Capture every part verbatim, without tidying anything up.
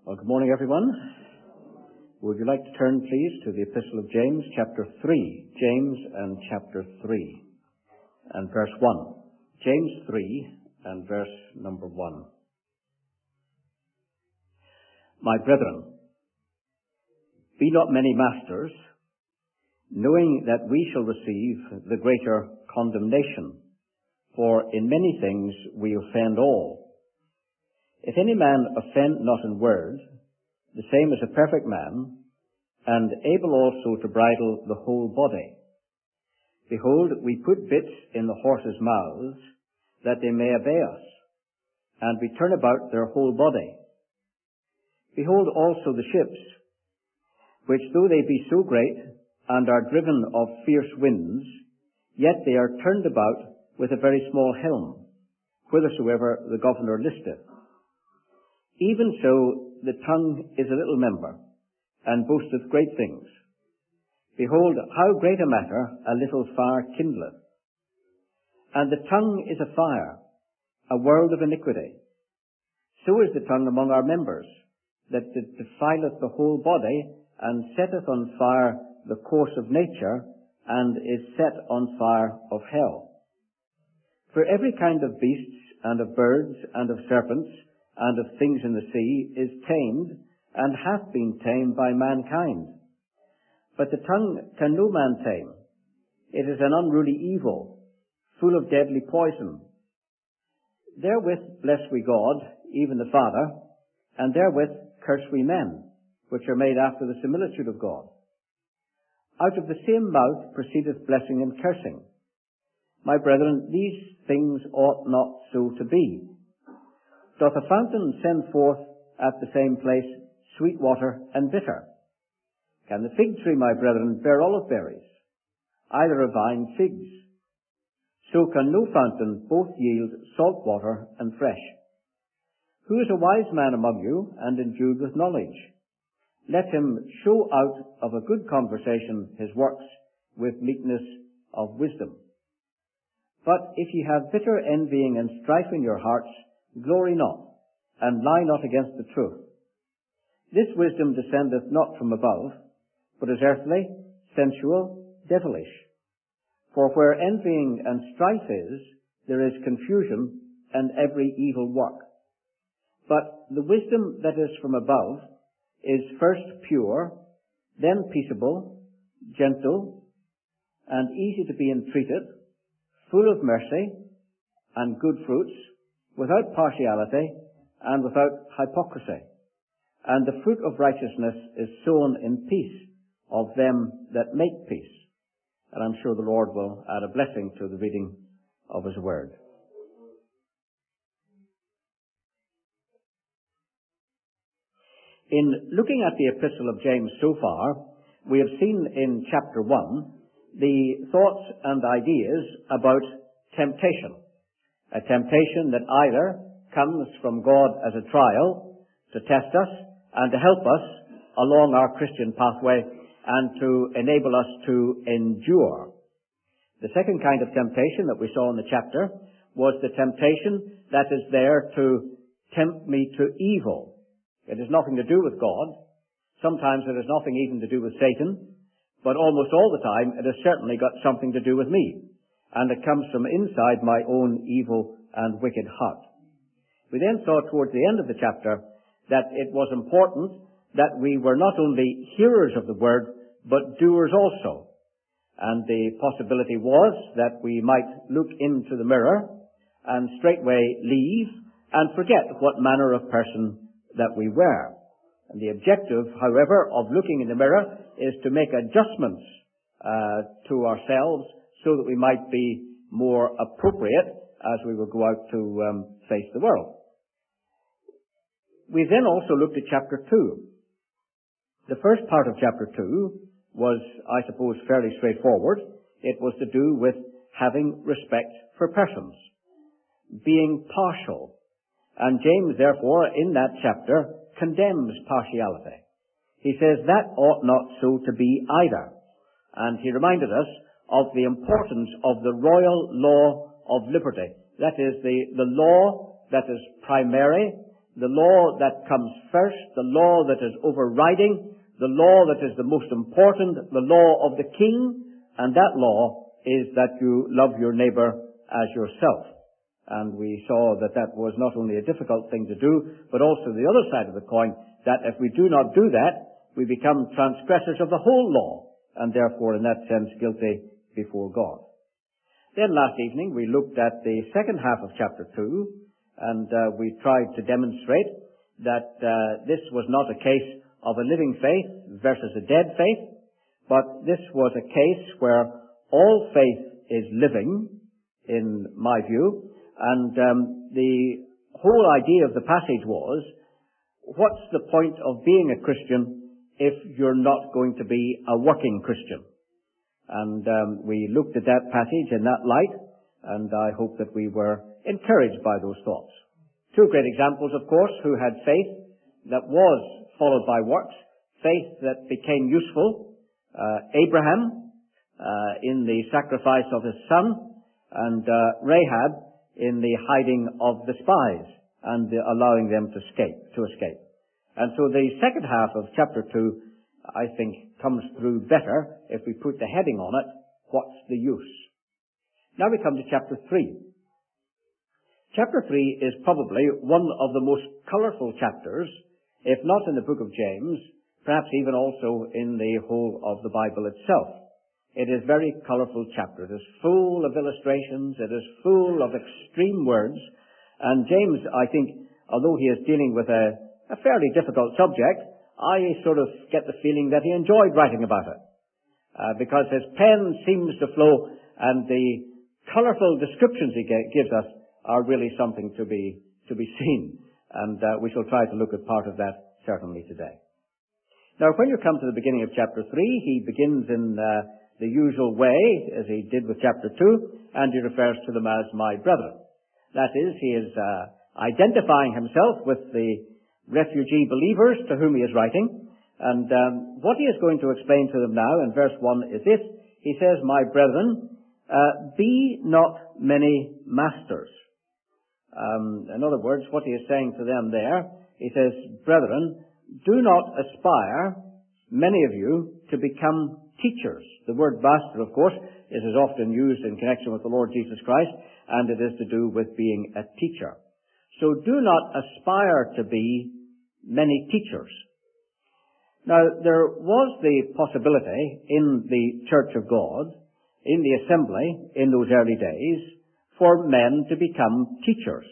Well, good morning, everyone. Would you like to turn, please, to the Epistle of James, chapter three. James and chapter three and verse one. James three and verse number one. My brethren, be not many masters, knowing that we shall receive the greater condemnation. For in many things we offend all. If any man offend not in word, the same is a perfect man, and able also to bridle the whole body. Behold, we put bits in the horses' mouths, that they may obey us, and we turn about their whole body. Behold also the ships, which though they be so great, and are driven of fierce winds, yet they are turned about with a very small helm, whithersoever the governor listeth. Even so, the tongue is a little member, and boasteth great things. Behold, how great a matter a little fire kindleth. And the tongue is a fire, a world of iniquity. So is the tongue among our members, that it defileth the whole body, and setteth on fire the course of nature, and is set on fire of hell. For every kind of beasts, and of birds, and of serpents, and of things in the sea, is tamed, and hath been tamed by mankind. But the tongue can no man tame. It is an unruly evil, full of deadly poison. Therewith bless we God, even the Father, and therewith curse we men, which are made after the similitude of God. Out of the same mouth proceedeth blessing and cursing. My brethren, these things ought not so to be. Doth a fountain send forth at the same place sweet water and bitter? Can the fig tree, my brethren, bear olive berries? Either a vine figs? So can no fountain both yield salt water and fresh. Who is a wise man among you, and endued with knowledge? Let him show out of a good conversation his works with meekness of wisdom. But if ye have bitter envying and strife in your hearts, glory not, and lie not against the truth. This wisdom descendeth not from above, but is earthly, sensual, devilish. For where envying and strife is, there is confusion and every evil work. But the wisdom that is from above is first pure, then peaceable, gentle, and easy to be entreated, full of mercy and good fruits, without partiality and without hypocrisy. And the fruit of righteousness is sown in peace of them that make peace. And I'm sure the Lord will add a blessing to the reading of His Word. In looking at the Epistle of James so far, we have seen in chapter one the thoughts and ideas about temptation. A temptation that either comes from God as a trial to test us and to help us along our Christian pathway and to enable us to endure. The second kind of temptation that we saw in the chapter was the temptation that is there to tempt me to evil. It has nothing to do with God. Sometimes it has nothing even to do with Satan, but almost all the time it has certainly got something to do with me. And it comes from inside my own evil and wicked heart. We then saw towards the end of the chapter that it was important that we were not only hearers of the word, but doers also. And the possibility was that we might look into the mirror and straightway leave and forget what manner of person that we were. And the objective, however, of looking in the mirror is to make adjustments uh, to ourselves so that we might be more appropriate as we will go out to um, face the world. We then also looked at chapter two. The first part of chapter two was, I suppose, fairly straightforward. It was to do with having respect for persons, being partial. And James, therefore, in that chapter, condemns partiality. He says that ought not so to be either. And he reminded us of the importance of the royal law of liberty. That is, the, the law that is primary, the law that comes first, the law that is overriding, the law that is the most important, the law of the King, and that law is that you love your neighbor as yourself. And we saw that that was not only a difficult thing to do, but also the other side of the coin, that if we do not do that, we become transgressors of the whole law, and therefore in that sense guilty before God. Then last evening we looked at the second half of chapter two, and uh, we tried to demonstrate that uh, this was not a case of a living faith versus a dead faith, but this was a case where all faith is living, in my view, and um, the whole idea of the passage was, what's the point of being a Christian if you're not going to be a working Christian? And um, we looked at that passage in that light, and I hope that we were encouraged by those thoughts. Two great examples, of course, who had faith that was followed by works, faith that became useful. Uh, Abraham uh, in the sacrifice of his son, and uh, Rahab in the hiding of the spies and the allowing them to escape. To escape. And so the second half of chapter two, I think, comes through better if we put the heading on it, what's the use? Now we come to chapter three. Chapter three is probably one of the most colourful chapters, if not in the book of James, perhaps even also in the whole of the Bible itself. It is a very colourful chapter. It is full of illustrations. It is full of extreme words. And James, I think, although he is dealing with a, a fairly difficult subject, I sort of get the feeling that he enjoyed writing about it. Uh, because his pen seems to flow, and the colourful descriptions he gives us are really something to be to be seen. And uh, we shall try to look at part of that certainly today. Now, when you come to the beginning of chapter three, he begins in uh, the usual way, as he did with chapter two, and he refers to them as my brethren. That is, he is uh, identifying himself with the refugee believers to whom he is writing. And um, what he is going to explain to them now in verse one is this. He says, my brethren, uh, be not many masters. Um, in other words, what he is saying to them there, he says, brethren, do not aspire, many of you, to become teachers. The word master, of course, is as often used in connection with the Lord Jesus Christ, and it is to do with being a teacher. So do not aspire to be many teachers. Now, there was the possibility in the Church of God, in the assembly, in those early days, for men to become teachers.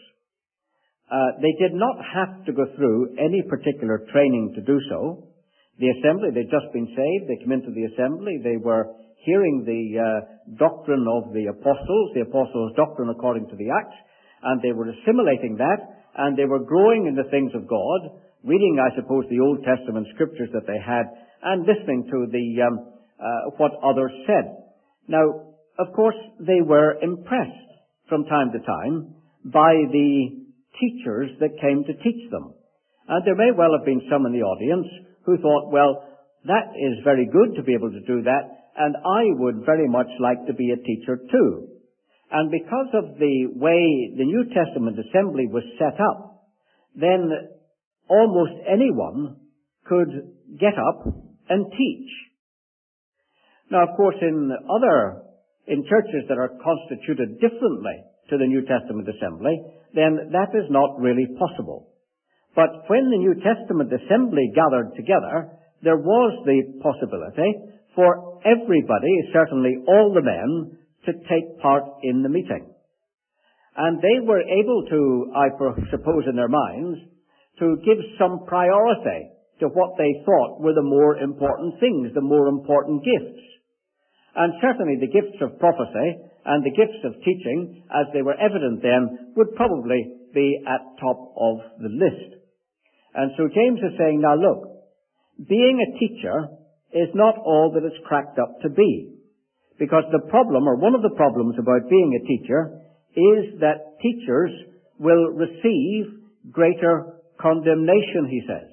Uh, they did not have to go through any particular training to do so. The assembly, they'd just been saved, they came into the assembly, they were hearing the uh, doctrine of the apostles, the apostles' doctrine according to the Acts, and they were assimilating that, and they were growing in the things of God, reading, I suppose, the Old Testament scriptures that they had, and listening to the um, uh, what others said. Now, of course, they were impressed from time to time by the teachers that came to teach them. And there may well have been some in the audience who thought, well, that is very good to be able to do that, and I would very much like to be a teacher too. And because of the way the New Testament assembly was set up, then almost anyone could get up and teach. Now, of course, in other, in churches that are constituted differently to the New Testament assembly, then that is not really possible. But when the New Testament assembly gathered together, there was the possibility for everybody, certainly all the men, to take part in the meeting. And they were able to, I suppose in their minds, to give some priority to what they thought were the more important things, the more important gifts. And certainly the gifts of prophecy and the gifts of teaching, as they were evident then, would probably be at top of the list. And so James is saying, now look, being a teacher is not all that it's cracked up to be. Because the problem, or one of the problems about being a teacher, is that teachers will receive greater condemnation, he says.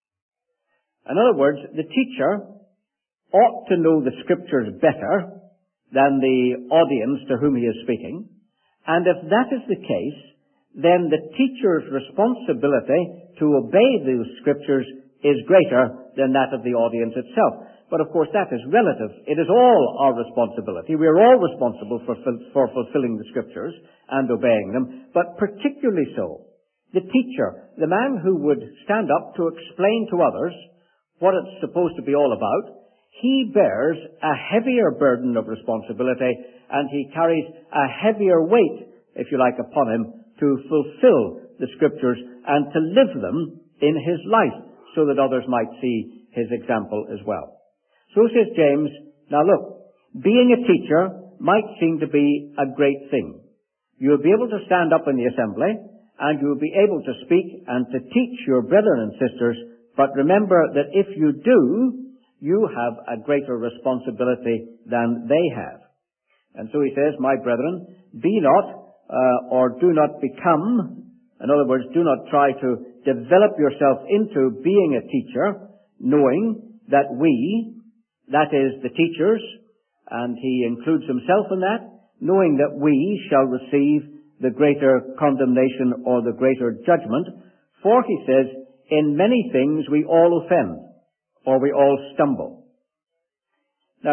In other words, the teacher ought to know the scriptures better than the audience to whom he is speaking. And if that is the case, then the teacher's responsibility to obey those scriptures is greater than that of the audience itself. But of course that is relative. It is all our responsibility. We are all responsible for, for fulfilling the scriptures and obeying them, but particularly so the teacher, the man who would stand up to explain to others what it's supposed to be all about. He bears a heavier burden of responsibility, and he carries a heavier weight, if you like, upon him to fulfill the scriptures and to live them in his life so that others might see his example as well. So says James, now look, being a teacher might seem to be a great thing. You'll be able to stand up in the assembly and you'll be able to speak and to teach your brethren and sisters, but remember that if you do, you have a greater responsibility than they have. And so he says, my brethren, be not uh, or do not become, in other words, do not try to develop yourself into being a teacher, knowing that we, that is the teachers, and he includes himself in that, knowing that we shall receive the greater condemnation or the greater judgment. For he says, in many things we all offend, or we all stumble. Now,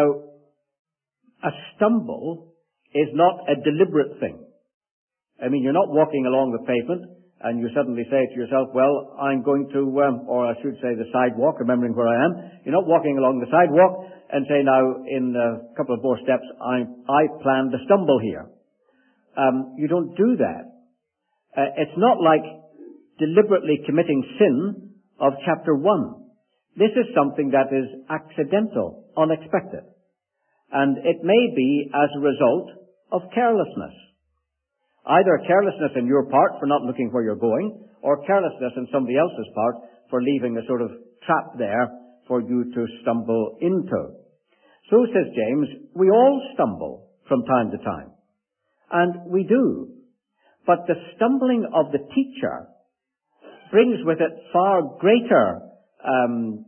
a stumble is not a deliberate thing. I mean, you're not walking along the pavement and you suddenly say to yourself, well, I'm going to, um, or I should say the sidewalk, remembering where I am. You're not walking along the sidewalk and say, now, in a couple of more steps, I, I plan to stumble here. Um, you don't do that. Uh, it's not like deliberately committing sin of chapter one. This is something that is accidental, unexpected. And it may be as a result of carelessness. Either carelessness on your part for not looking where you're going, or carelessness on somebody else's part for leaving a sort of trap there for you to stumble into. So says James, we all stumble from time to time. And we do. But the stumbling of the teacher brings with it far greater um,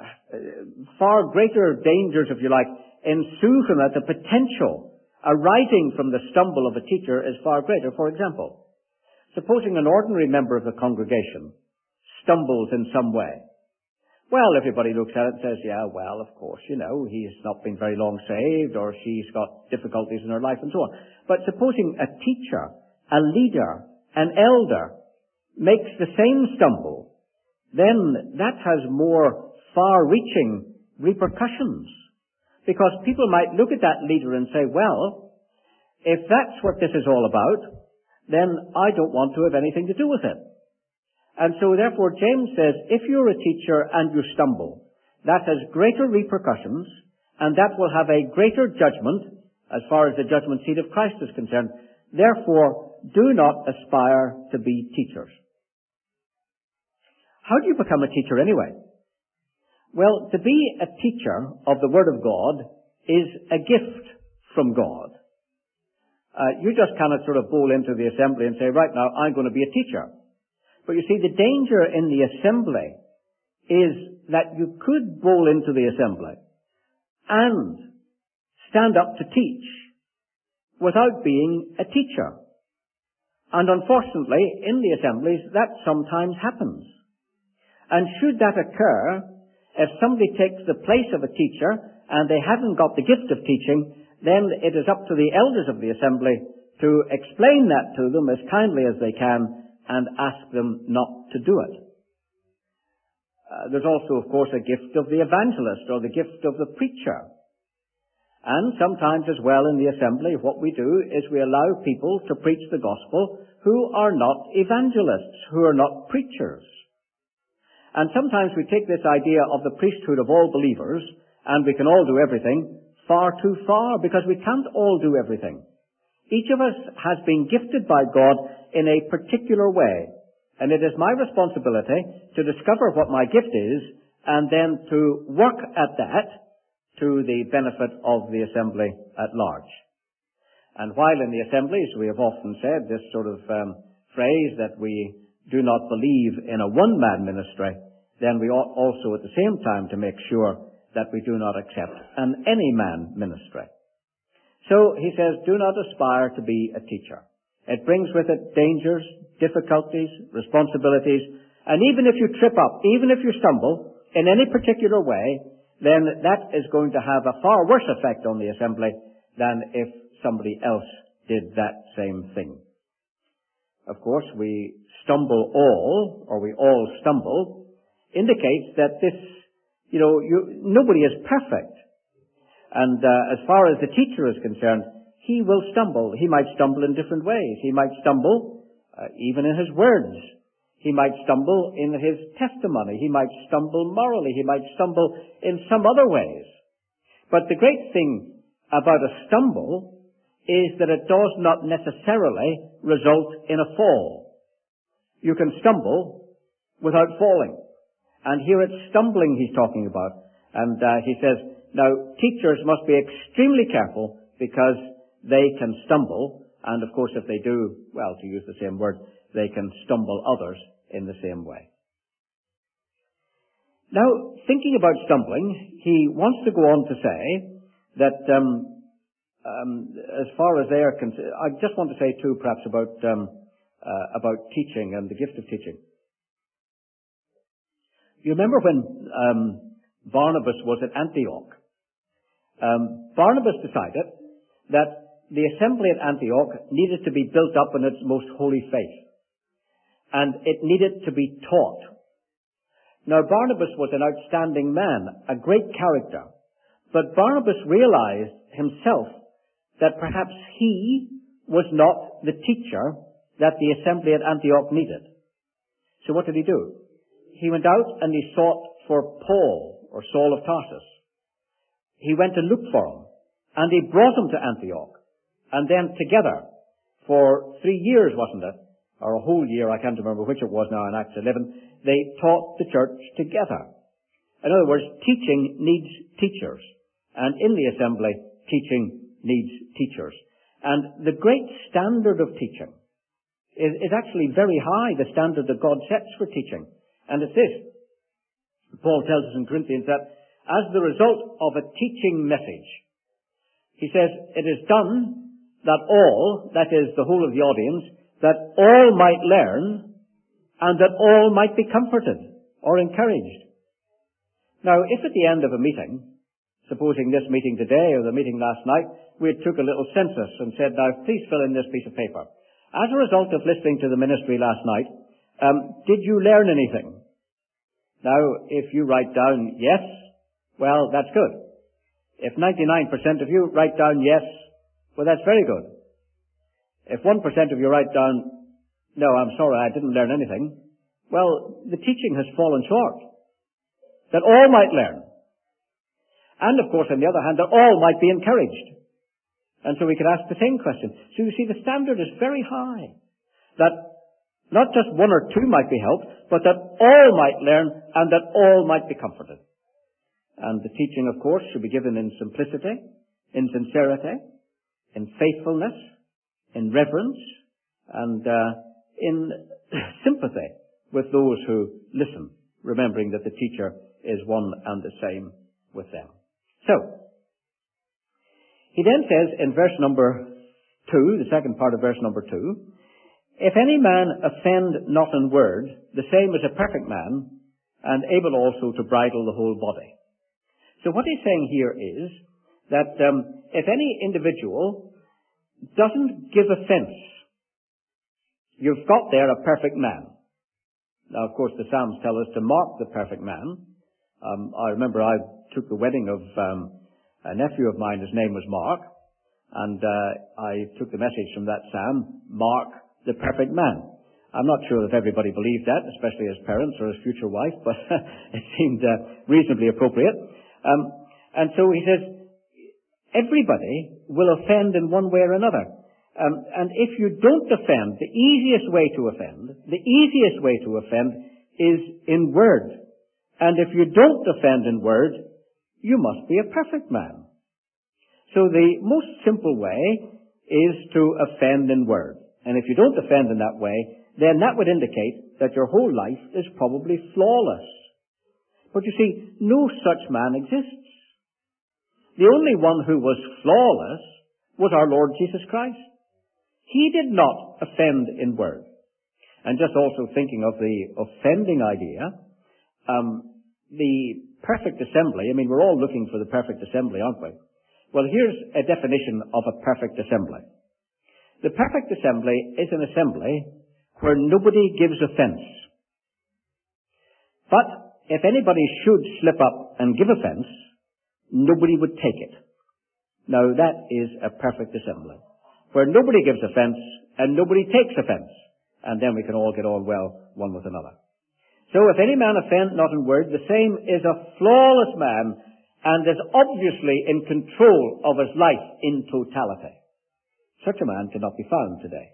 far greater dangers, if you like, ensue from it. The potential arising from the stumble of a teacher is far greater. For example, supposing an ordinary member of the congregation stumbles in some way. Well, everybody looks at it and says, yeah, well, of course, you know, he's not been very long saved, or she's got difficulties in her life and so on. But supposing a teacher, a leader, an elder makes the same stumble, then that has more far-reaching repercussions. Because people might look at that leader and say, well, if that's what this is all about, then I don't want to have anything to do with it. And so therefore James says, if you're a teacher and you stumble, that has greater repercussions, and that will have a greater judgment as far as the judgment seat of Christ is concerned. Therefore, do not aspire to be teachers. How do you become a teacher anyway? Well, to be a teacher of the Word of God is a gift from God. Uh, you just cannot sort of bowl into the assembly and say, right now, I'm going to be a teacher. But you see, the danger in the assembly is that you could bowl into the assembly and stand up to teach without being a teacher. And unfortunately, in the assemblies, that sometimes happens. And should that occur, if somebody takes the place of a teacher and they haven't got the gift of teaching, then it is up to the elders of the assembly to explain that to them as kindly as they can and ask them not to do it. Uh, there's also, of course, a gift of the evangelist or the gift of the preacher. And sometimes as well in the assembly, what we do is we allow people to preach the gospel who are not evangelists, who are not preachers. And sometimes we take this idea of the priesthood of all believers, and we can all do everything, far too far, because we can't all do everything. Each of us has been gifted by God in a particular way, and it is my responsibility to discover what my gift is, and then to work at that to the benefit of the assembly at large. And while in the assemblies we have often said this sort of um, phrase that we do not believe in a one-man ministry, then we ought also at the same time to make sure that we do not accept an any-man ministry. So he says, do not aspire to be a teacher. It brings with it dangers, difficulties, responsibilities, and even if you trip up, even if you stumble in any particular way, then that is going to have a far worse effect on the assembly than if somebody else did that same thing. Of course, we stumble all, or we all stumble, indicates that this, you know, you, nobody is perfect. And uh, as far as the teacher is concerned, he will stumble. He might stumble in different ways. He might stumble uh, even in his words. He might stumble in his testimony. He might stumble morally. He might stumble in some other ways. But the great thing about a stumble is that it does not necessarily result in a fall. You can stumble without falling. And here it's stumbling he's talking about. And uh, he says, now, teachers must be extremely careful because they can stumble. And, of course, if they do, well, to use the same word, they can stumble others in the same way. Now, thinking about stumbling, he wants to go on to say that um, um, as far as they are concerned, I just want to say, too, perhaps about, um, uh, about teaching and the gift of teaching. You remember when um, Barnabas was at Antioch? Um, Barnabas decided that the assembly at Antioch needed to be built up in its most holy faith. And it needed to be taught. Now, Barnabas was an outstanding man, a great character. But Barnabas realized himself that perhaps he was not the teacher that the assembly at Antioch needed. So what did he do? He went out and he sought for Paul, or Saul of Tarsus. He went to look for him, and he brought him to Antioch. And then together, for three years, wasn't it? Or a whole year, I can't remember which it was now in Acts eleven, they taught the church together. In other words, teaching needs teachers. And in the assembly, teaching needs teachers. And the great standard of teaching is, is actually very high, the standard that God sets for teaching. And it's this. Paul tells us in Corinthians that as the result of a teaching message, he says, it is done that all, that is the whole of the audience, that all might learn and that all might be comforted or encouraged. Now, if at the end of a meeting, supposing this meeting today or the meeting last night, we took a little census and said, now, please fill in this piece of paper. As a result of listening to the ministry last night, um, did you learn anything? Now, if you write down yes, well, that's good. If ninety-nine percent of you write down yes, well, that's very good. If one percent of you write down, no, I'm sorry, I didn't learn anything, well, the teaching has fallen short. That all might learn. And, of course, on the other hand, that all might be encouraged. And so we could ask the same question. So you see, the standard is very high. That not just one or two might be helped, but that all might learn and that all might be comforted. And the teaching, of course, should be given in simplicity, in sincerity, in faithfulness, in reverence, and uh, in sympathy with those who listen, remembering that the teacher is one and the same with them. So, he then says in verse number two, the second part of verse number two, if any man offend not in word, the same is a perfect man, and able also to bridle the whole body. So what he's saying here is that um, if any individual doesn't give offense, you've got there a perfect man. Now, of course, the Psalms tell us to mark the perfect man. Um, I remember I took the wedding of um, a nephew of mine. His name was Mark, and uh, I took the message from that psalm, mark the perfect man. I'm not sure if everybody believed that, especially his parents or his future wife, but it seemed uh, reasonably appropriate. Um, and so he says, everybody will offend in one way or another. Um, and if you don't offend, the easiest way to offend, the easiest way to offend is in word. And if you don't offend in word, you must be a perfect man. So the most simple way is to offend in word. And if you don't offend in that way, then that would indicate that your whole life is probably flawless. But you see, no such man exists. The only one who was flawless was our Lord Jesus Christ. He did not offend in word. And just also thinking of the offending idea, um, the perfect assembly, I mean, we're all looking for the perfect assembly, aren't we? Well, here's a definition of a perfect assembly. The perfect assembly is an assembly where nobody gives offense. But if anybody should slip up and give offense, nobody would take it. Now, that is a perfect assembly, where nobody gives offense and nobody takes offense. And then we can all get on well one with another. So if any man offend not in word, the same is a flawless man and is obviously in control of his life in totality. Such a man cannot be found today.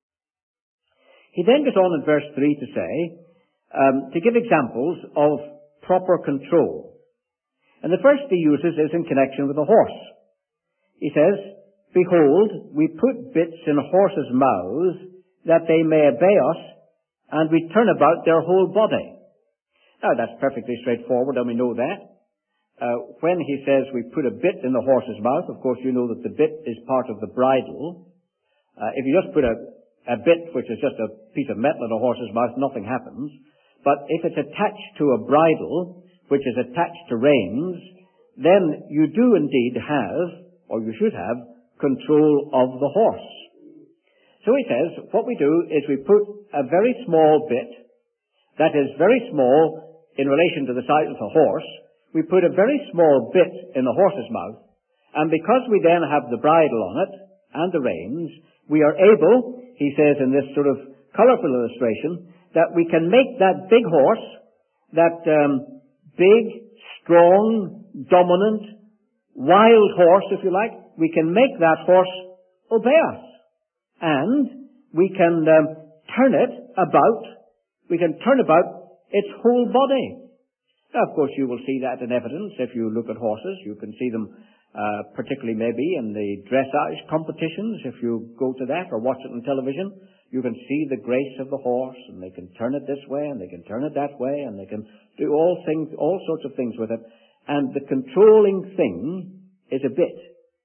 He then goes on in verse three to say, um, to give examples of proper control. And the first he uses is in connection with a horse. He says, behold, we put bits in horses' mouths that they may obey us, and we turn about their whole body. Now, that's perfectly straightforward, and we know that. Uh, when he says we put a bit in the horse's mouth, of course you know that the bit is part of the bridle. Uh, if you just put a, a bit, which is just a piece of metal in a horse's mouth, nothing happens. But if it's attached to a bridle, which is attached to reins, then you do indeed have, or you should have, control of the horse. So he says, what we do is we put a very small bit, that is very small in relation to the size of the horse. We put a very small bit in the horse's mouth, and because we then have the bridle on it and the reins, we are able, he says in this sort of colourful illustration, that we can make that big horse, that um, big, strong, dominant, wild horse, if you like, we can make that horse obey us. And we can um, turn it about, we can turn about its whole body. Now, of course, you will see that in evidence if you look at horses. You can see them uh, particularly maybe in the dressage competitions. If you go to that or watch it on television, you can see the grace of the horse, and they can turn it this way, and they can turn it that way, and they can do all things, all sorts of things with it. And the controlling thing is a bit.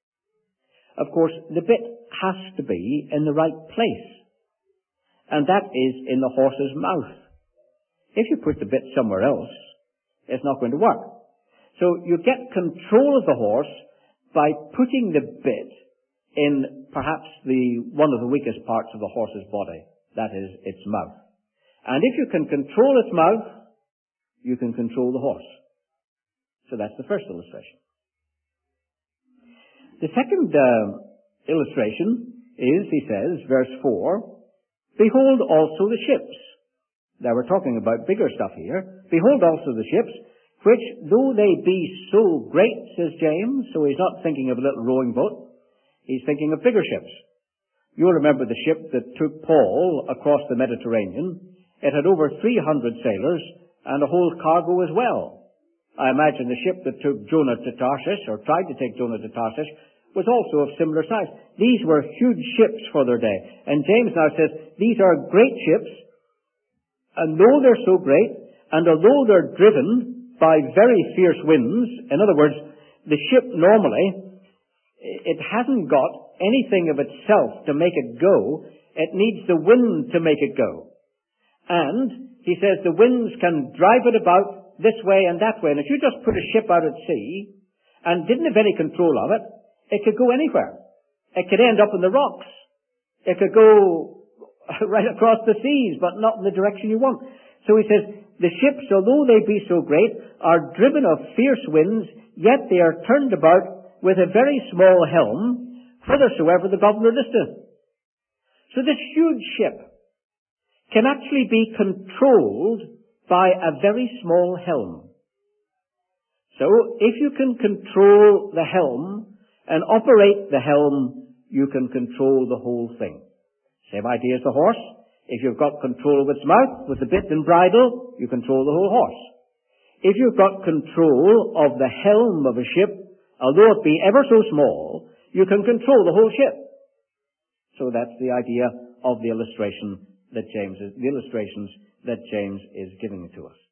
Of course, the bit has to be in the right place. And that is in the horse's mouth. If you put the bit somewhere else, it's not going to work. So you get control of the horse by putting the bit in perhaps the one of the weakest parts of the horse's body. That is its mouth. And if you can control its mouth, you can control the horse. So that's the first illustration. The second uh, illustration is, he says, verse four, behold also the ships. Now we're talking about bigger stuff here. Behold also the ships, which though they be so great, says James, so he's not thinking of a little rowing boat, he's thinking of bigger ships. You'll remember the ship that took Paul across the Mediterranean. It had over three hundred sailors and a whole cargo as well. I imagine the ship that took Jonah to Tarshish, or tried to take Jonah to Tarshish, was also of similar size. These were huge ships for their day. And James now says, these are great ships, and though they're so great, and although they're driven by very fierce winds, in other words, the ship normally, it hasn't got anything of itself to make it go. It needs the wind to make it go. And he says the winds can drive it about this way and that way. And if you just put a ship out at sea and didn't have any control of it, it could go anywhere. It could end up in the rocks. It could go right across the seas, but not in the direction you want. So he says, the ships, although they be so great, are driven of fierce winds, yet they are turned about with a very small helm, whithersoever the governor listeth. So this huge ship can actually be controlled by a very small helm. So if you can control the helm, and operate the helm, you can control the whole thing. Same idea as the horse. If you've got control of its mouth with the bit and bridle, you control the whole horse. If you've got control of the helm of a ship, although it be ever so small, you can control the whole ship. So that's the idea of the illustration that James is, the illustrations that James is giving to us.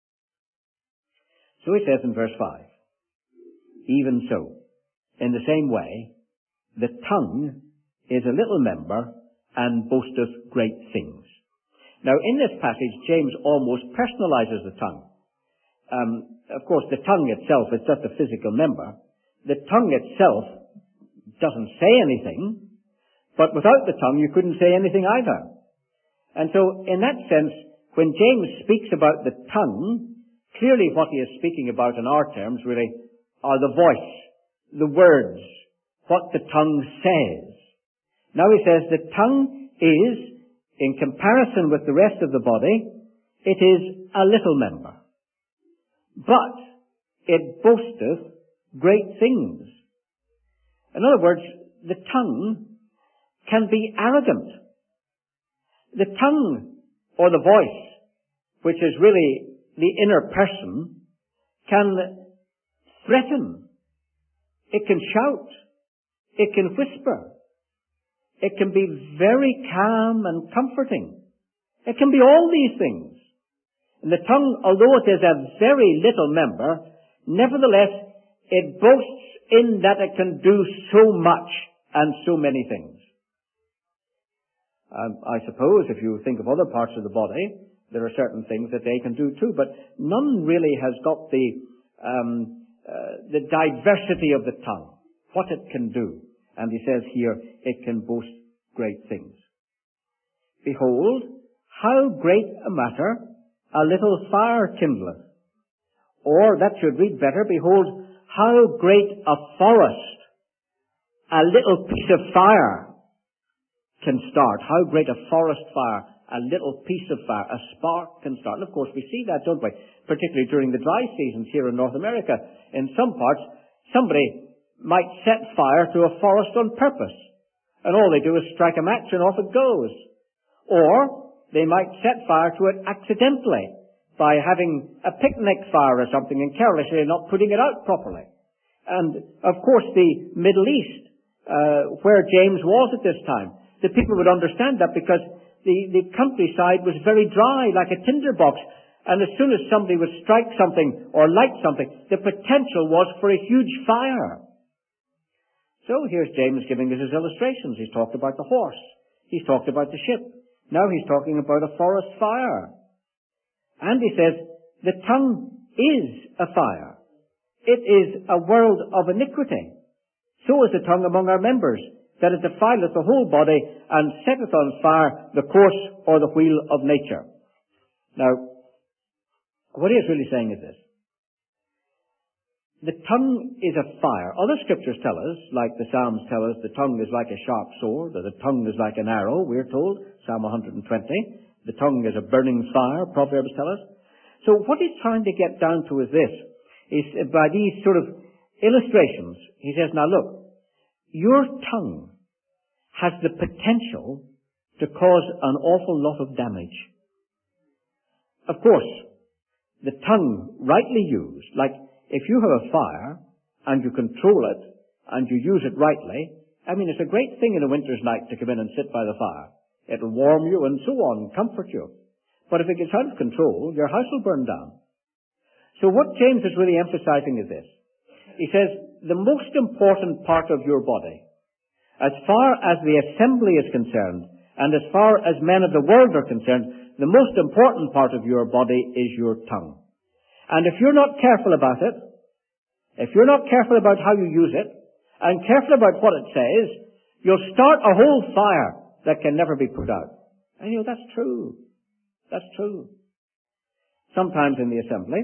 So he says in verse five, even so, in the same way, the tongue is a little member and boasteth great things. Now, in this passage, James almost personalizes the tongue. Um, of course, the tongue itself is just a physical member. The tongue itself doesn't say anything, but without the tongue, you couldn't say anything either. And so, in that sense, when James speaks about the tongue, clearly what he is speaking about in our terms really are the voice, the words, what the tongue says. Now he says the tongue is, in comparison with the rest of the body, it is a little member. But it boasteth great things. In other words, the tongue can be arrogant. The tongue, or the voice, which is really the inner person, can threaten. It can shout. It can whisper. It can be very calm and comforting. It can be all these things. And the tongue, although it is a very little member, nevertheless, it boasts in that it can do so much and so many things. Um, I suppose if you think of other parts of the body, there are certain things that they can do too, but none really has got the um, uh, the diversity of the tongue, what it can do. And he says here, it can boast great things. Behold, how great a matter a little fire kindleth. Or, that should read better, behold, how great a forest a little piece of fire can start. How great a forest fire, a little piece of fire, a spark can start. And of course we see that, don't we? Particularly during the dry seasons here in North America. In some parts, somebody might set fire to a forest on purpose. And all they do is strike a match and off it goes. Or they might set fire to it accidentally by having a picnic fire or something and carelessly not putting it out properly. And of course the Middle East, uh, where James was at this time, the people would understand that because the, the countryside was very dry, like a tinderbox. And as soon as somebody would strike something or light something, the potential was for a huge fire. So here's James giving us his illustrations. He's talked about the horse. He's talked about the ship. Now he's talking about a forest fire. And he says, the tongue is a fire. It is a world of iniquity. So is the tongue among our members, that it defileth the whole body, and setteth on fire the course or the wheel of nature. Now, what he is really saying is this. The tongue is a fire. Other scriptures tell us, like the Psalms tell us, the tongue is like a sharp sword, or the tongue is like an arrow, we're told, Psalm one hundred twenty. The tongue is a burning fire, Proverbs tell us. So what he's trying to get down to is this. Is by these sort of illustrations, he says, now look, your tongue has the potential to cause an awful lot of damage. Of course, the tongue, rightly used, like if you have a fire and you control it and you use it rightly, I mean, it's a great thing in a winter's night to come in and sit by the fire. It'll warm you and so on, comfort you. But if it gets out of control, your house will burn down. So what James is really emphasizing is this. He says, the most important part of your body, as far as the assembly is concerned, and as far as men of the world are concerned, the most important part of your body is your tongue. And if you're not careful about it, if you're not careful about how you use it, and careful about what it says, you'll start a whole fire that can never be put out. And you know, that's true. That's true. Sometimes in the assembly,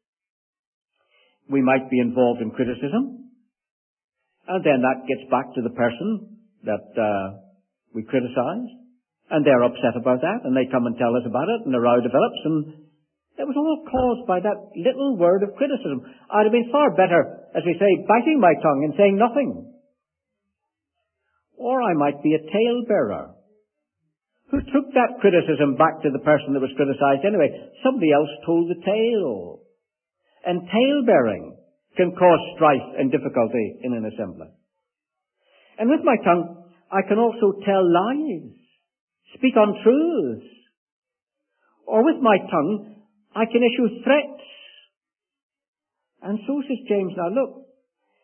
we might be involved in criticism, and then that gets back to the person that uh, we criticized, and they're upset about that, and they come and tell us about it, and the row develops, and it was all caused by that little word of criticism. I'd have been far better, as we say, biting my tongue and saying nothing. Or I might be a tale-bearer who took that criticism back to the person that was criticized anyway. Somebody else told the tale. And tale-bearing can cause strife and difficulty in an assembly. And with my tongue, I can also tell lies, speak untruths. Or with my tongue, I can issue threats. And so says James, now look,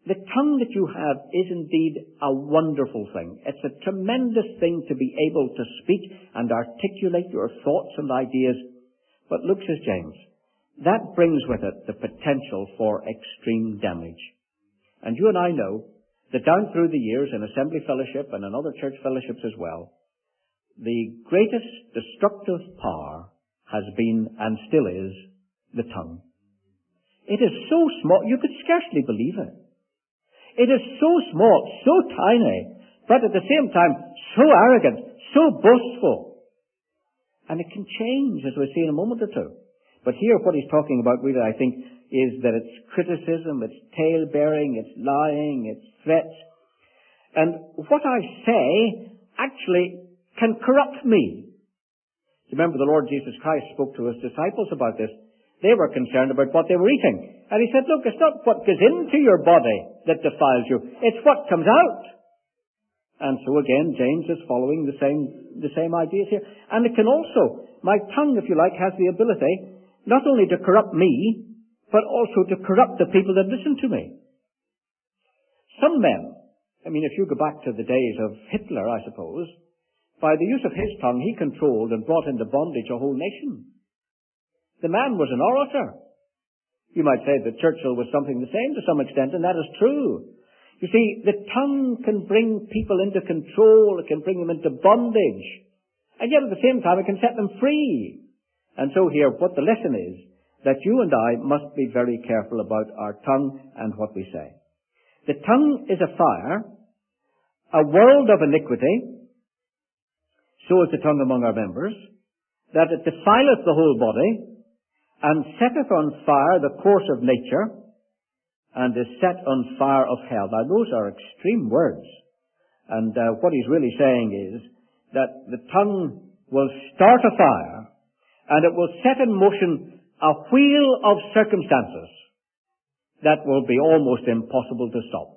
the tongue that you have is indeed a wonderful thing. It's a tremendous thing to be able to speak and articulate your thoughts and ideas. But look, says James, that brings with it the potential for extreme damage. And you and I know that down through the years in Assembly Fellowship and in other church fellowships as well, the greatest destructive power has been and still is the tongue. It is so small, you could scarcely believe it. It is so small, so tiny, but at the same time so arrogant, so boastful. And it can change, as we'll see in a moment or two. But here what he's talking about really, I think, is that it's criticism, it's tale-bearing, it's lying, it's threats. And what I say actually can corrupt me. Remember the Lord Jesus Christ spoke to his disciples about this. They were concerned about what they were eating. And he said, look, it's not what goes into your body that defiles you. It's what comes out. And so again, James is following the same, the same ideas here. And it can also, my tongue, if you like, has the ability not only to corrupt me, but also to corrupt the people that listen to me. Some men, I mean, if you go back to the days of Hitler, I suppose, by the use of his tongue, he controlled and brought into bondage a whole nation. The man was an orator. You might say that Churchill was something the same to some extent, and that is true. You see, the tongue can bring people into control, it can bring them into bondage, and yet at the same time it can set them free. And so here, what the lesson is, that you and I must be very careful about our tongue and what we say. The tongue is a fire, a world of iniquity, so is the tongue among our members, that it defileth the whole body, and setteth on fire the course of nature, and is set on fire of hell. Now those are extreme words. And uh, what he's really saying is that the tongue will start a fire, and it will set in motion a wheel of circumstances that will be almost impossible to stop.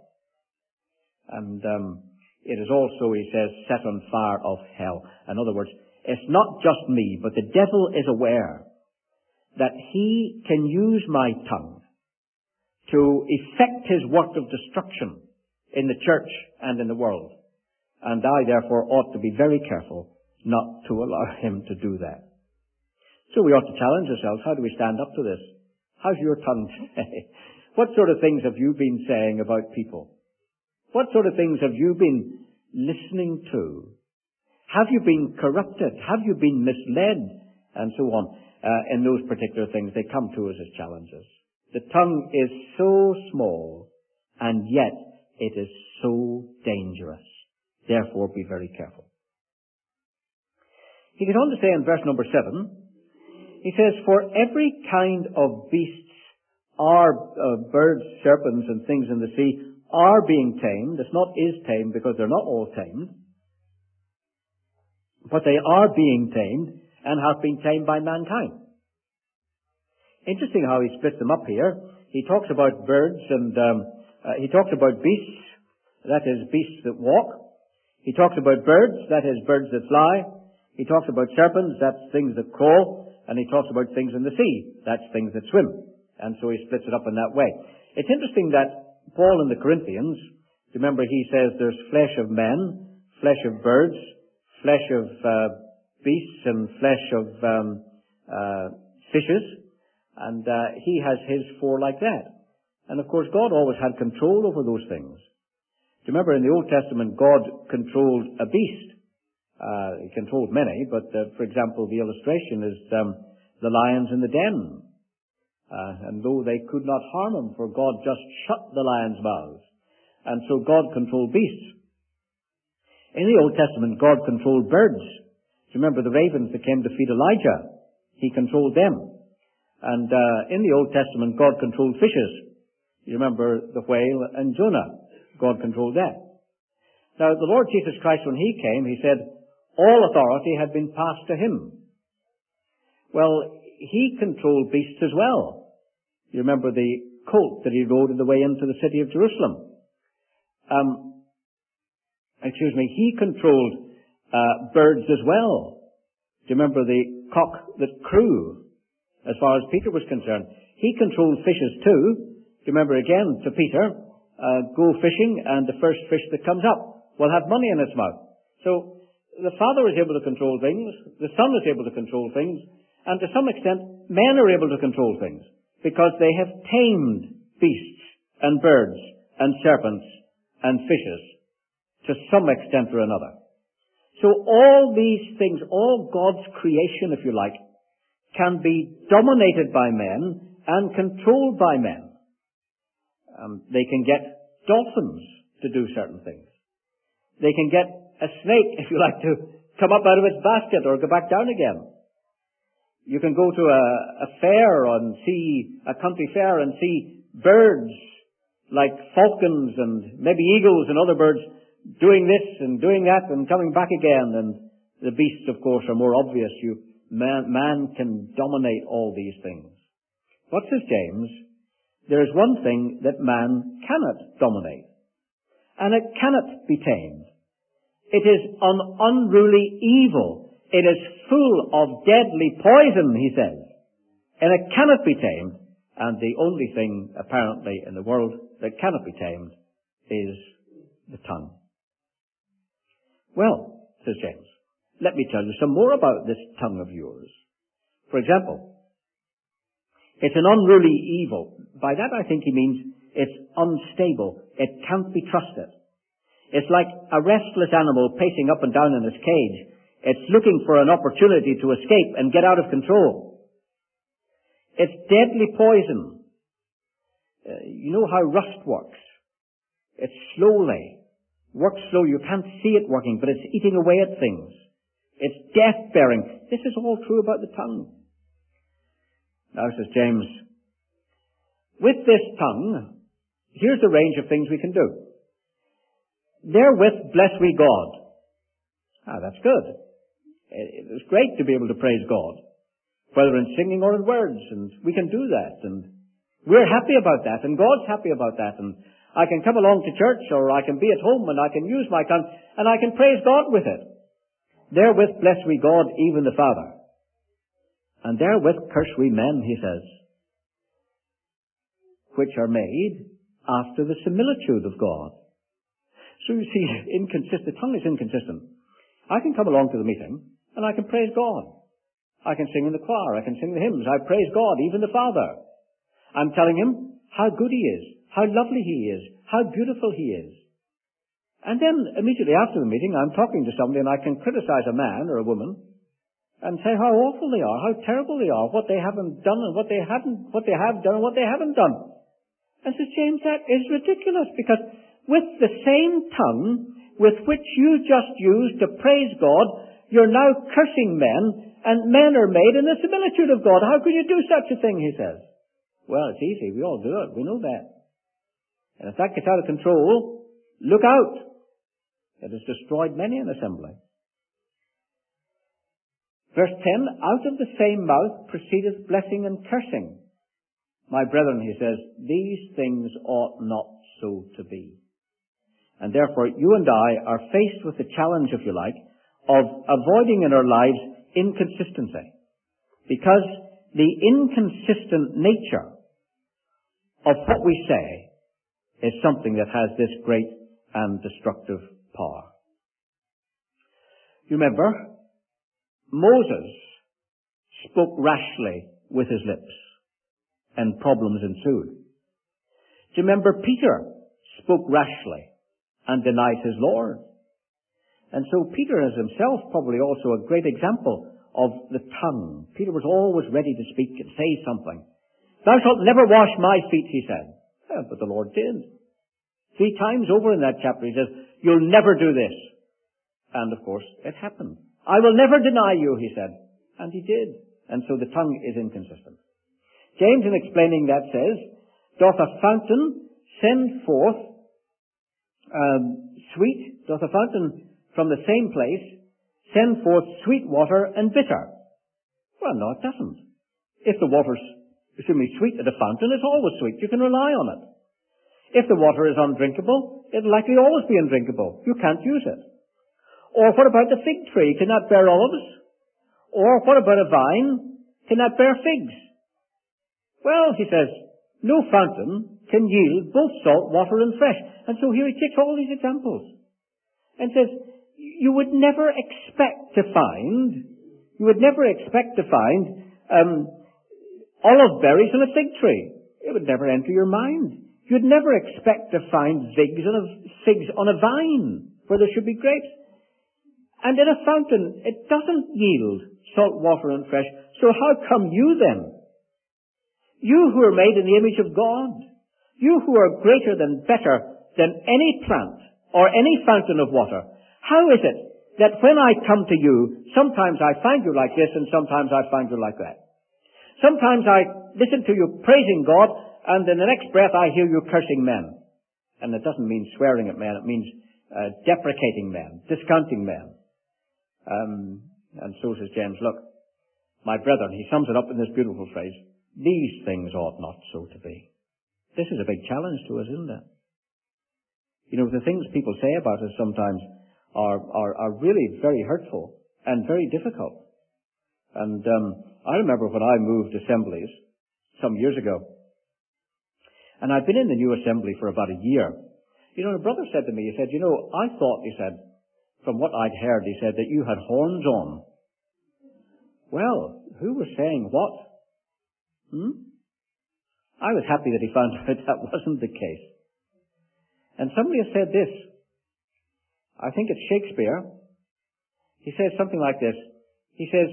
And um, it is also, he says, set on fire of hell. In other words, it's not just me, but the devil is aware that he can use my tongue to effect his work of destruction in the church and in the world. And I, therefore, ought to be very careful not to allow him to do that. So we ought to challenge ourselves. How do we stand up to this? How's your tongue today? What sort of things have you been saying about people? What sort of things have you been listening to? Have you been corrupted? Have you been misled? And so on. Uh, in those particular things, they come to us as challenges. The tongue is so small, and yet it is so dangerous. Therefore, be very careful. He goes on to say in verse number seven, he says, for every kind of beasts are, uh, birds, serpents, and things in the sea are being tamed. It's not is tamed, because they're not all tamed. But they are being tamed, and have been tamed by mankind. Interesting how he splits them up here. He talks about birds and um, uh, he talks about beasts, that is beasts that walk. He talks about birds, that is birds that fly. He talks about serpents, that's things that crawl. And he talks about things in the sea, that's things that swim. And so he splits it up in that way. It's interesting that Paul in the Corinthians, remember he says there's flesh of men, flesh of birds, flesh of uh, beasts and flesh of um, uh, fishes, and uh, he has his four like that. And of course, God always had control over those things. Do you remember in the Old Testament, God controlled a beast? Uh, he controlled many, but uh, for example, the illustration is um, the lions in the den. Uh, and though they could not harm him, for God just shut the lions' mouths. And so God controlled beasts. In the Old Testament, God controlled birds. Do you remember the ravens that came to feed Elijah? He controlled them. And uh, in the Old Testament, God controlled fishes. You remember the whale and Jonah. God controlled that. Now, the Lord Jesus Christ, when He came, He said, all authority had been passed to Him. Well, He controlled beasts as well. You remember the colt that He rode on the way into the city of Jerusalem. Um, excuse me, He controlled Uh, birds as well. Do you remember the cock that crew, as far as Peter was concerned? He controlled fishes too. Do you remember again to Peter, uh, go fishing, and the first fish that comes up will have money in its mouth. So the Father is able to control things, the Son is able to control things, and to some extent men are able to control things, because they have tamed beasts and birds and serpents and fishes to some extent or another. So all these things, all God's creation, if you like, can be dominated by men and controlled by men. Um, they can get dolphins to do certain things. They can get a snake, if you like, to come up out of its basket or go back down again. You can go to a, a fair and see, a country fair, and see birds like falcons and maybe eagles and other birds doing this and doing that and coming back again. And the beasts, of course, are more obvious. You, man, man can dominate all these things. What says James? There is one thing that man cannot dominate, and it cannot be tamed. It is an unruly evil. It is full of deadly poison, he says, and it cannot be tamed. And the only thing, apparently, in the world that cannot be tamed is the tongue. Well, says James, let me tell you some more about this tongue of yours. For example, it's an unruly evil. By that I think he means it's unstable. It can't be trusted. It's like a restless animal pacing up and down in its cage. It's looking for an opportunity to escape and get out of control. It's deadly poison. Uh, you know how rust works. It's slowly. Works slow. You can't see it working, but it's eating away at things. It's death-bearing. This is all true about the tongue. Now, says James, with this tongue, here's the range of things we can do. Therewith bless we God. Ah, that's good. It's great to be able to praise God, whether in singing or in words, and we can do that, and we're happy about that, and God's happy about that, and I can come along to church, or I can be at home, and I can use my tongue, and I can praise God with it. Therewith bless we God, even the Father. And therewith curse we men, he says, which are made after the similitude of God. So you see, inconsistent, the tongue is inconsistent. I can come along to the meeting, and I can praise God. I can sing in the choir, I can sing the hymns, I praise God, even the Father. I'm telling him how good he is, how lovely he is, how beautiful he is. And then, immediately after the meeting, I'm talking to somebody and I can criticize a man or a woman and say how awful they are, how terrible they are, what they haven't done and what they haven't, what they have done and what they haven't done. And says James, that is ridiculous, because with the same tongue with which you just used to praise God, you're now cursing men, and men are made in the similitude of God. How can you do such a thing, he says. Well, it's easy. We all do it. We know that. And if that gets out of control, look out. It has destroyed many an assembly. Verse ten, out of the same mouth proceedeth blessing and cursing. My brethren, he says, these things ought not so to be. And therefore, you and I are faced with the challenge, if you like, of avoiding in our lives inconsistency. Because the inconsistent nature of what we say is something that has this great and destructive power. You remember, Moses spoke rashly with his lips, and problems ensued. Do you remember Peter spoke rashly and denied his Lord? And so Peter is himself probably also a great example of the tongue. Peter was always ready to speak and say something. Thou shalt never wash my feet, he said. Well, but the Lord did. Three times over in that chapter he says, you'll never do this. And of course, it happened. I will never deny you, he said. And he did. And so the tongue is inconsistent. James, in explaining that, says, doth a fountain send forth um, sweet, doth a fountain from the same place send forth sweet water and bitter? Well, no, it doesn't. If the water's assuming sweet at a fountain, it's always sweet. You can rely on it. If the water is undrinkable, it'll likely always be undrinkable. You can't use it. Or what about the fig tree? Can that bear olives? Or what about a vine? Can that bear figs? Well, he says, No fountain can yield both salt water and fresh. And so here he takes all these examples and says, you would never expect to find, you would never expect to find um, olive berries on a fig tree. It would never enter your mind. You'd never expect to find figs on a, figs on a vine where there should be grapes. And in a fountain, it doesn't yield salt water and fresh. So how come you then? You who are made in the image of God, you who are greater than, better than any plant or any fountain of water, how is it that when I come to you, sometimes I find you like this and sometimes I find you like that? Sometimes I listen to you praising God and in the next breath I hear you cursing men. And it doesn't mean swearing at men, it means uh, deprecating men, discounting men. Um, and so says James, look, my brethren, he sums it up in this beautiful phrase, these things ought not so to be. This is a big challenge to us, isn't it? You know, the things people say about us sometimes are, are, are really very hurtful and very difficult. And um, I remember when I moved assemblies some years ago, and I'd been in the new assembly for about a year. You know, a brother said to me, he said, you know, I thought, he said, from what I'd heard, he said, that you had horns on. Well, who was saying what? Hmm? I was happy that he found out that wasn't the case. And somebody has said this. I think it's Shakespeare. He says something like this. He says,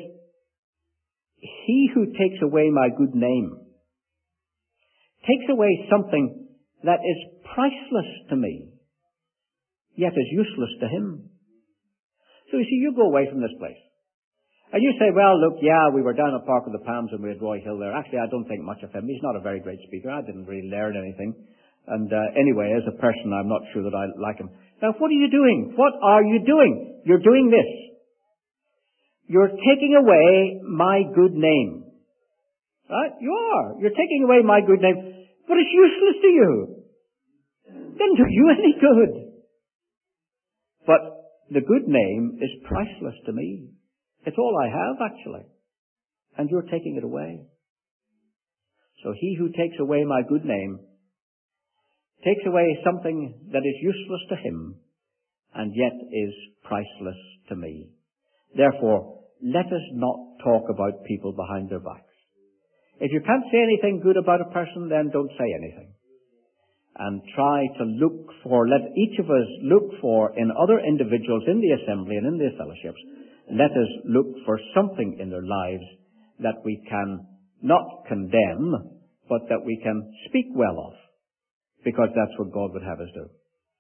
he who takes away my good name takes away something that is priceless to me, yet is useless to him. So you see, you go away from this place. And you say, well, look, yeah, we were down at Park of the Palms and we had Roy Hill there. Actually, I don't think much of him. He's not a very great speaker. I didn't really learn anything. And uh, anyway, as a person, I'm not sure that I like him. Now, what are you doing? What are you doing? You're doing this. You're taking away my good name. Right? You are. You're taking away my good name. But it's useless to you. It doesn't do you any good. But the good name is priceless to me. It's all I have, actually. And you're taking it away. So he who takes away my good name takes away something that is useless to him and yet is priceless to me. Therefore, let us not talk about people behind their backs. If you can't say anything good about a person, then don't say anything. And try to look for, let each of us look for in other individuals in the assembly and in the fellowships, let us look for something in their lives that we can not condemn, but that we can speak well of, because that's what God would have us do.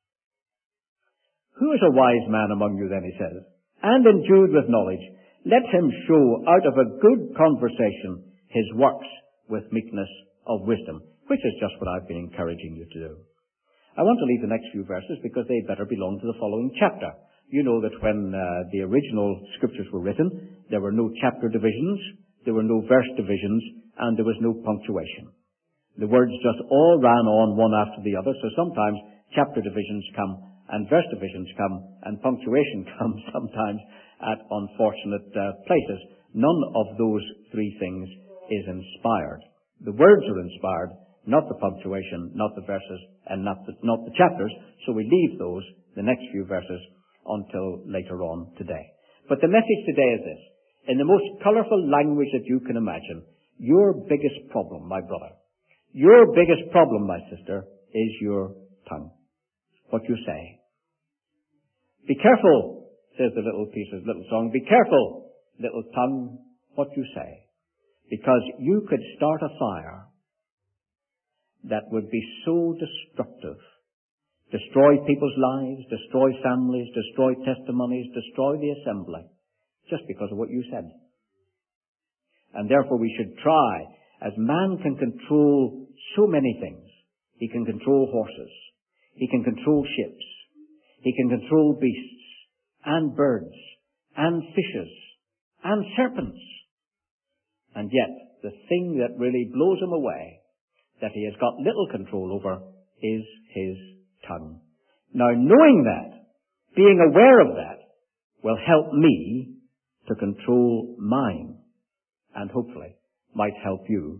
Who is a wise man among you, then, he says, and endued with knowledge? Let him show out of a good conversation his works with meekness of wisdom, which is just what I've been encouraging you to do. I want to leave the next few verses because they better belong to the following chapter. You know that when uh, the original scriptures were written, there were no chapter divisions, there were no verse divisions, and there was no punctuation. The words just all ran on one after the other, so sometimes chapter divisions come, and verse divisions come, and punctuation comes sometimes at unfortunate uh, places. None of those three things is inspired. The words are inspired, not the punctuation, not the verses, and not the, not the chapters, so we leave those, the next few verses, until later on today. But the message today is this. In the most colourful language that you can imagine, your biggest problem, my brother, your biggest problem, my sister, is your tongue. What you say. Be careful, says the little piece of little song, be careful, little tongue, what you say. Because you could start a fire that would be so destructive, destroy people's lives, destroy families, destroy testimonies, destroy the assembly, just because of what you said. And therefore we should try, as man can control so many things. He can control horses. He can control ships. He can control beasts and birds and fishes and serpents. And yet, the thing that really blows him away, that he has got little control over, is his tongue. Now, knowing that, being aware of that, will help me to control mine, and hopefully might help you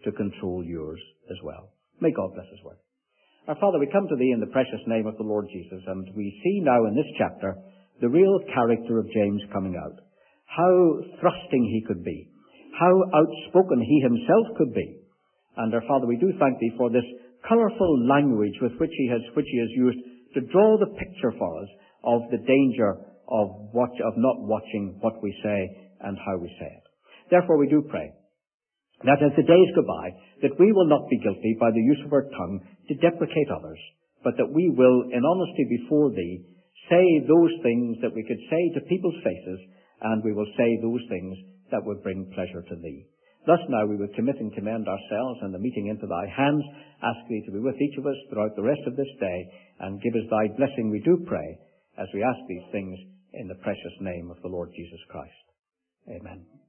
to control yours as well. May God bless His word. Our Father, we come to Thee in the precious name of the Lord Jesus, and we see now in this chapter the real character of James coming out. How thrusting he could be. How outspoken he himself could be. And our Father, we do thank Thee for this colourful language with which he has, which he has used to draw the picture for us of the danger of watch, of not watching what we say and how we say it. Therefore we do pray that as the days go by, that we will not be guilty by the use of our tongue to deprecate others, but that we will, in honesty before Thee, say those things that we could say to people's faces, and we will say those things that would bring pleasure to Thee. Thus now we will commit and commend ourselves and the meeting into Thy hands, ask Thee to be with each of us throughout the rest of this day, and give us Thy blessing, we do pray, as we ask these things in the precious name of the Lord Jesus Christ. Amen.